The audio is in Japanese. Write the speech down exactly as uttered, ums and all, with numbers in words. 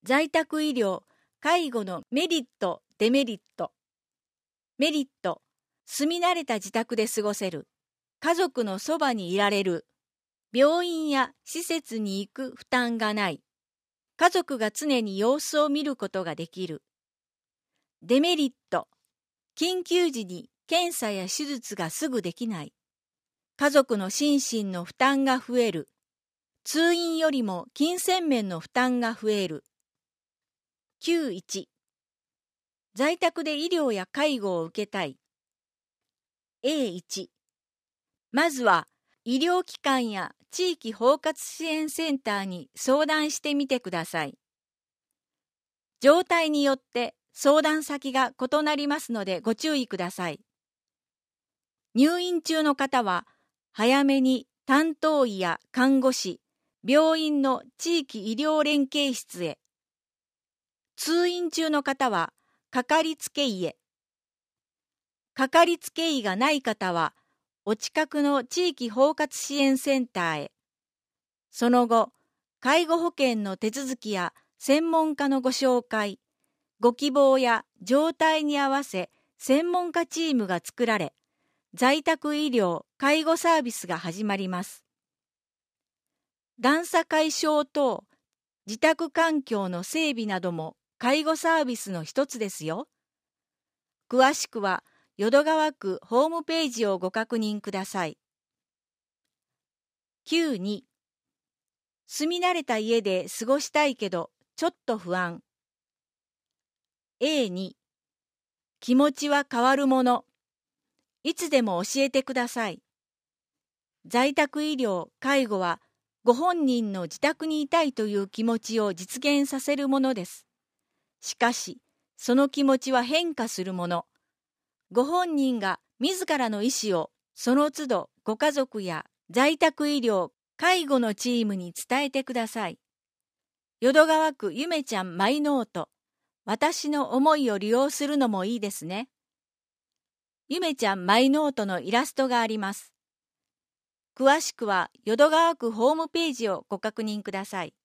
在宅医療・介護のメリット・デメリット。メリット、住み慣れた自宅で過ごせる。家族のそばにいられる。病院や施設に行く負担がない。家族が常に様子を見ることができる。デメリット、緊急時に検査や手術がすぐできない。家族の心身の負担が増える。通院よりも金銭面の負担が増える。きゅういち、在宅で医療や介護を受けたい。エーいち、まずは医療機関や地域包括支援センターに相談してみてください。状態によって相談先が異なりますのでご注意ください。入院中の方は早めに担当医や看護師、病院の地域医療連携室へ。通院中の方はかかりつけ医へ。かかりつけ医がない方はお近くの地域包括支援センターへ。その後、介護保険の手続きや専門家のご紹介、ご希望や状態に合わせ専門家チームが作られ、在宅医療・介護サービスが始まります。段差解消等、自宅環境の整備なども介護サービスの一つですよ。詳しくは淀川区ホームページをご確認ください。きゅうに、住み慣れた家で過ごしたいけどちょっと不安。エーに、気持ちは変わるもの。いつでも教えてください。在宅医療・介護はご本人の自宅にいたいという気持ちを実現させるものです。しかし、その気持ちは変化するもの。ご本人が自らの意思をその都度ご家族や在宅医療・介護のチームに伝えてください。淀川区ゆめちゃんマイノート。私の思いを利用するのもいいですね。ゆめちゃんマイノートのイラストがあります。詳しくは淀川区ホームページをご確認ください。